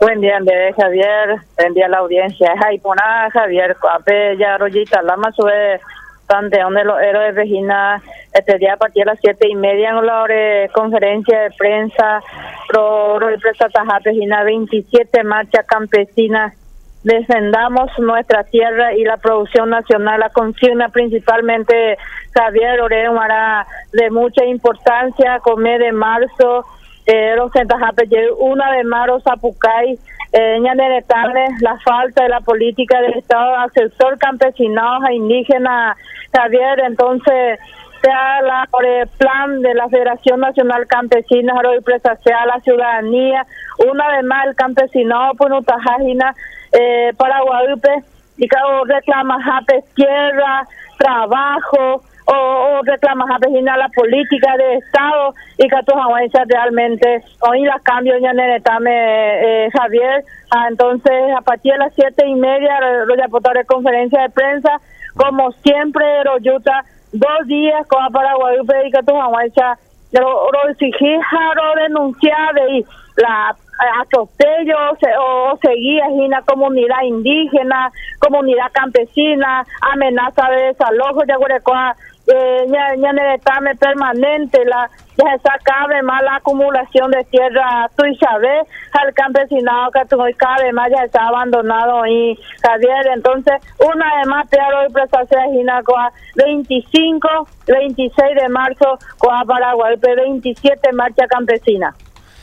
Buen día, Andrés, Javier. Buen día a la audiencia. Jaipona, Javier, Coape, ya Rollita, Lama, sube Panteón de los Héroes, Regina, este día a partir de las 7:30 en la conferencia de prensa, pro Presa Tajá, Regina, 27 marcha campesina. Defendamos nuestra tierra y la producción nacional, la consigna principalmente Javier Oremara de mucha importancia, come de marzo, los Sentajape, 1 de marzo, Zapucay, Ñaneretane, la falta de la política del Estado al sector campesinado e indígena, Javier, entonces sea por el plan de la Federación Nacional Campesina, sea la ciudadanía, 1 de marzo, el campesinado, Punutajajina, Paraguayupe, y cada reclama tierra, trabajo, o reclama la política de Estado, y que tu realmente hoy la cambio ya necesitame Javier. Entonces a partir de las 7:30 los de conferencia de prensa, como siempre Royuta 2 días con Paraguayupe, y que tu lo exigí, lo denunciar de la atropello o seguía en la comunidad indígena, comunidad campesina, amenaza de desalojo, ya necesitame permanente, ya se acabe más la acumulación de tierra tuichabe al campesinado que cada vez más ya está abandonado y Javier. Entonces una vez más te hablo de prestación 25, 26 de marzo con Paraguay, 27 marcha campesina.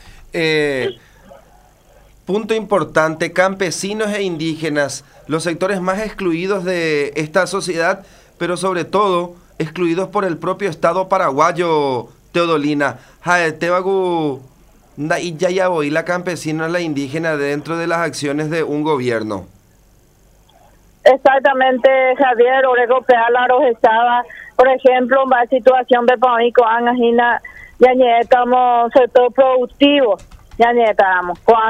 Punto importante, campesinos e indígenas, los sectores más excluidos de esta sociedad, pero sobre todo excluidos por el propio Estado paraguayo, Teodolina. Jaetebagu, y la campesina, la indígena dentro de las acciones de un gobierno. Exactamente, Javier, Orego Pealaros estaba, por ejemplo, en la situación de Pamico, Angajina, ya estamos sector productivo. Ya estamos con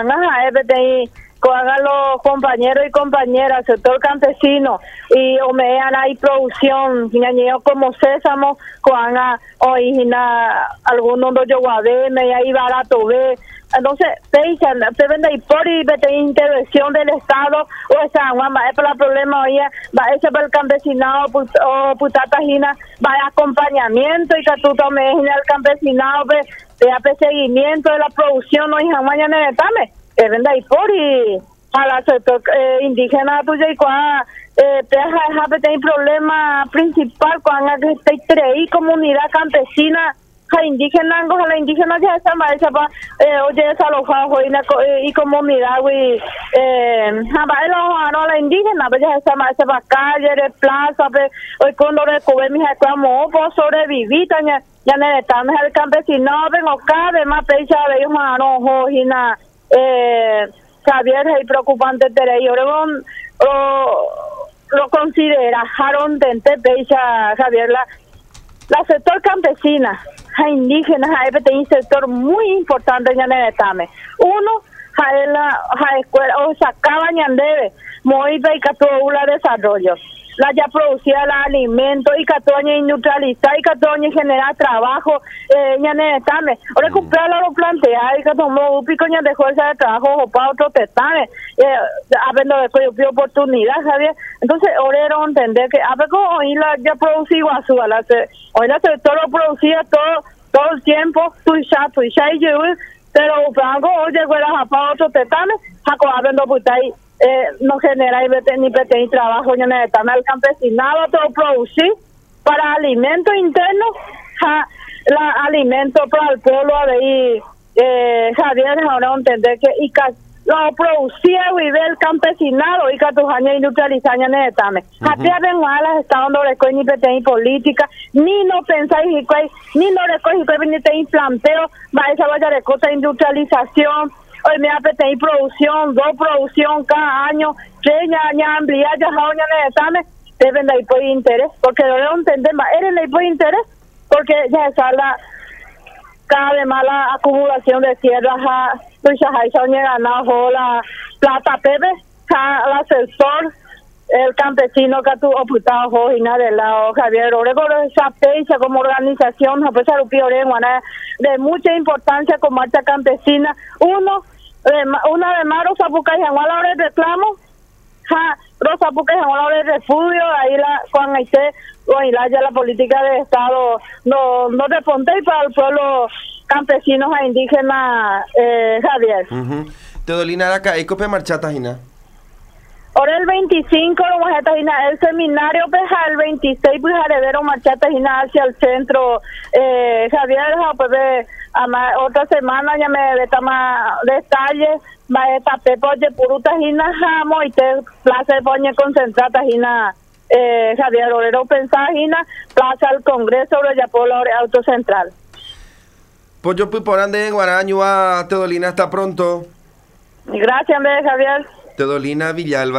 los compañeros y compañeras, sector campesino, y omean ahí producción, como sésamo, con algunos de Yoguabé, me ahí barato ve. Entonces, se vende ahí por intervención del Estado, o esa, es para el problema, oye, va ese para el campesinado, o putatajina, va acompañamiento, y que tú tomes el campesinado, de seguimiento de la producción, no, y jamás ya necesitame, vende ahí por y a la sector indígena tuya y cuando el problema principal cuando hay comunidad campesina indígena, a la indígena ya está mal oye desalojado y comunidad y la indígena ya está mal se va calle de plaza hoy cuando recoge mis reclamos por sobrevivir ya necesitamos el campesino vengo cada vez más fecha de ellos no y nada Javier es preocupante y lo consideraron dente pecha Javier la sector campesina indígenas hay un sector muy importante en Yanetame. Uno la escuela o sacaba ñandebe muy y catoula desarrollo la ya producía el alimento y catoña industrializar y catoña generar trabajo Yanetame o recuperar lo plantear y que tomó pico ñan de fuerza de trabajo o para otros tetanes habiendo de oportunidad Javier. Entonces ahora entender que a ver cómo hoy la ya producía hoy la sector lo producía todo el tiempo tuisha y yo pero cuando oye para otros tetanes habiendo ahí no genera ni trabajo ni necesitan al campesinado todo producir para alimento interno alimento para el pueblo de Javier ahora entender que y lo producía vive el campesinado y que tus años industrializaña necesitame aquí ven malas está donde recoge ni pretende política ni no pensáis ni no recoge ni te planteo va esa vaya de cosa industrialización hoy me apetece producción, 2 producción cada año, que ya ampliar ya necesitame, deben de ahí por interés, porque no entender más, eres de ahí por interés, porque ya está cada vez más la acumulación de tierras, pues ya hay ganado la plata pepe, el asesor, el campesino que tu oputado y nada de lado Javier Oregón esa fecha como organización pues de mucha importancia como marcha campesina uno una de más Rosa Puca y Juan Laure reclamo, Rosa Puca y Juan Laure refugio, ahí la Juan Aité, ya la política de Estado no responde para el pueblo campesinos e indígenas, Javier. Teodolina Araca, ¿Ecope marchata Gina? Ahora el 25, el seminario peja el 26, pues heredero marchata Gina hacia el centro, Javier, pues otra semana ya me da más detalles, va esta pepo de puruta Gina jamo y te plaza de poñe concentrata Gina, Javier Orero pensar Gina, plaza al Congreso de Yapolo Auto Central. Pues yo fui por ande en Guaraño a Teodolina, hasta pronto. Gracias, Javier. Teodolina Villalba.